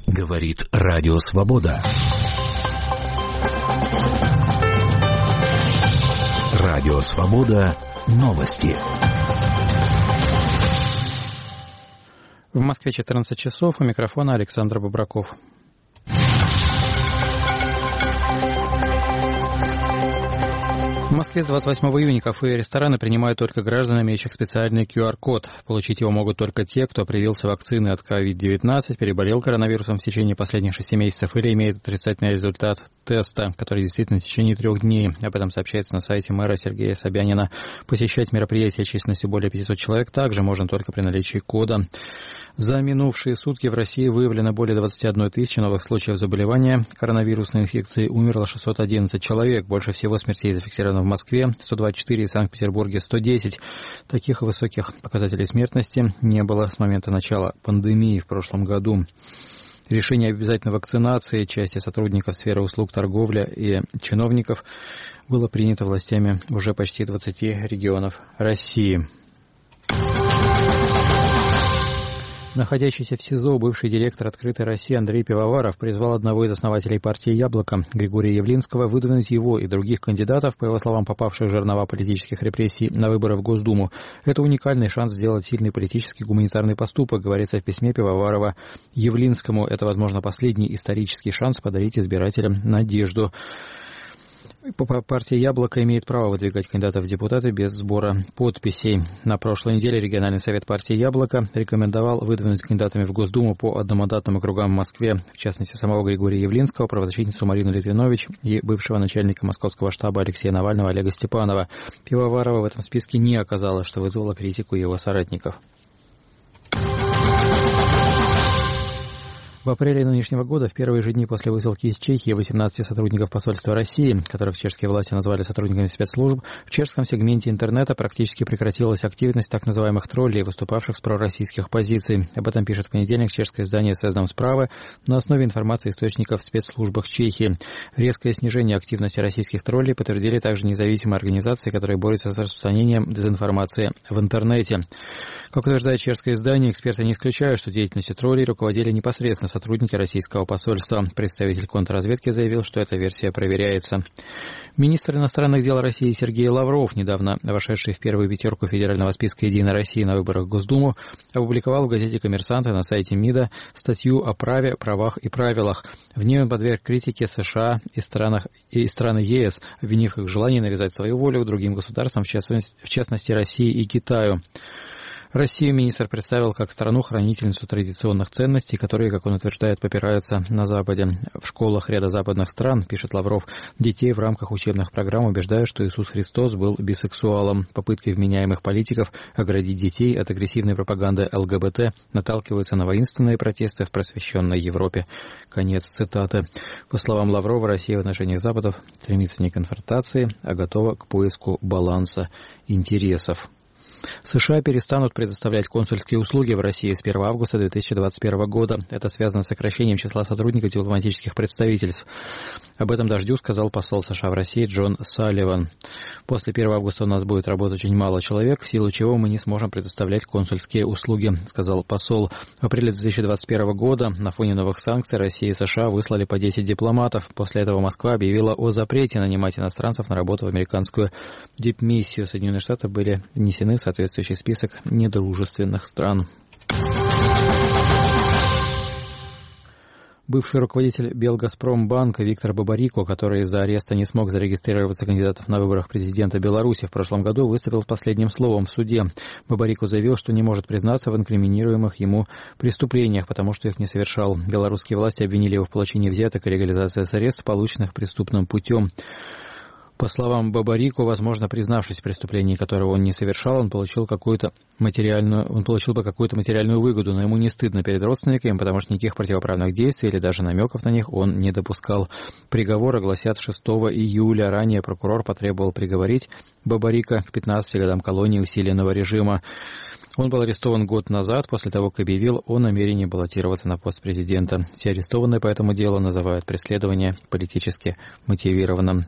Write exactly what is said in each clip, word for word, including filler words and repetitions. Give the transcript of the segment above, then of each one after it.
Говорит Радио Свобода. Радио Свобода. Новости. В Москве четырнадцать часов. У микрофона Александр Бобраков. В Москве с двадцать восьмого июня кафе и рестораны принимают только граждан, имеющих специальный ку ар код. Получить его могут только те, кто привился вакциной от ковид девятнадцать, переболел коронавирусом в течение последних шести месяцев или имеет отрицательный результат теста, который действительно в течение трех дней. Об этом сообщается на сайте мэра Сергея Собянина. Посещать мероприятия численностью более пятисот человек также можно только при наличии кода. За минувшие сутки в России выявлено более двадцать одна тысяча новых случаев заболевания коронавирусной инфекцией. Умерло шестьсот одиннадцать человек. Больше всего смертей зафиксировано в Москве, сто двадцать четыре, в Санкт-Петербурге сто десять. Таких высоких показателей смертности не было с момента начала пандемии в прошлом году. Решение об обязательной вакцинации части сотрудников сферы услуг, торговля и чиновников было принято властями уже почти двадцати регионов России. Находящийся в СИЗО бывший директор «Открытой России» Андрей Пивоваров призвал одного из основателей партии «Яблоко» Григория Явлинского выдвинуть его и других кандидатов, по его словам, попавших в жернова политических репрессий, на выборы в Госдуму. Это уникальный шанс сделать сильный политический гуманитарный поступок, говорится в письме Пивоварова Явлинскому. Это, возможно, последний исторический шанс подарить избирателям надежду. Партия «Яблоко» имеет право выдвигать кандидатов в депутаты без сбора подписей. На прошлой неделе региональный совет партии «Яблоко» рекомендовал выдвинуть кандидатами в Госдуму по одномандатным округам в Москве, в частности, самого Григория Явлинского, правозащитницу Марину Литвинович и бывшего начальника московского штаба Алексея Навального Олега Степанова. Пивоварова в этом списке не оказалось, что вызвало критику его соратников. В апреле нынешнего года, в первые же дни после высылки из Чехии восемнадцати сотрудников посольства России, которых чешские власти назвали сотрудниками спецслужб, в чешском сегменте интернета практически прекратилась активность так называемых троллей, выступавших с пророссийских позиций. Об этом пишет в понедельник чешское издание «Сездам справы» на основе информации источников в спецслужбах Чехии. Резкое снижение активности российских троллей подтвердили также независимые организации, которые борются с распространением дезинформации в интернете. Как утверждает чешское издание, эксперты не исключают, что деятельностью троллей руководили непосредственно сотрудники российского посольства. Представитель контрразведки заявил, что эта версия проверяется. Министр иностранных дел России Сергей Лавров, недавно вошедший в первую пятерку федерального списка «Единой России» на выборах в Госдуму, опубликовал в газете «Коммерсант» и на сайте МИДа статью о праве, правах и правилах. В ней он подверг критике США и, странах, и страны ЕС, обвинив их в желании навязать свою волю другим государствам, в частности, в частности России и Китаю. Россию министр представил как страну-хранительницу традиционных ценностей, которые, как он утверждает, попираются на Западе. В школах ряда западных стран, пишет Лавров, детей в рамках учебных программ убеждают, что Иисус Христос был бисексуалом. Попытки вменяемых политиков оградить детей от агрессивной пропаганды эл гэ бэ тэ наталкиваются на воинственные протесты в просвещенной Европе. Конец цитаты. По словам Лаврова, Россия в отношениях Западов стремится не к конфронтации, а готова к поиску баланса интересов. США перестанут предоставлять консульские услуги в России с первого августа две тысячи двадцать первого года. Это связано с сокращением числа сотрудников дипломатических представительств. Об этом «Дождю» сказал посол США в России Джон Салливан. После первого августа у нас будет работать очень мало человек, в силу чего мы не сможем предоставлять консульские услуги, сказал посол. В апреле две тысячи двадцать первого года на фоне новых санкций Россия и США выслали по десять дипломатов. После этого Москва объявила о запрете нанимать иностранцев на работу в американскую дипмиссию. Соединенные Штаты были внесены в соответствующий список недружественных стран. Бывший руководитель Белгазпромбанка Виктор Бабарико, который из-за ареста не смог зарегистрироваться кандидатом на выборах президента Беларуси в прошлом году, выступил с последним словом в суде. Бабарико заявил, что не может признаться в инкриминируемых ему преступлениях, потому что их не совершал. Белорусские власти обвинили его в получении взяток и легализации средств, полученных преступным путем. По словам Бабарико, возможно, признавшись в преступлении, которого он не совершал, он получил какую-то материальную, он получил бы какую-то материальную выгоду, но ему не стыдно перед родственниками, потому что никаких противоправных действий или даже намеков на них он не допускал. Приговоры гласят шестого июля. Ранее прокурор потребовал приговорить Бабарико к пятнадцати годам колонии усиленного режима. Он был арестован год назад, после того, как объявил о намерении баллотироваться на пост президента. Все арестованные по этому делу называют преследование политически мотивированным.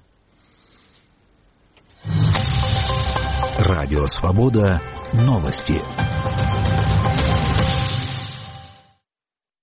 Радио Свобода. Новости.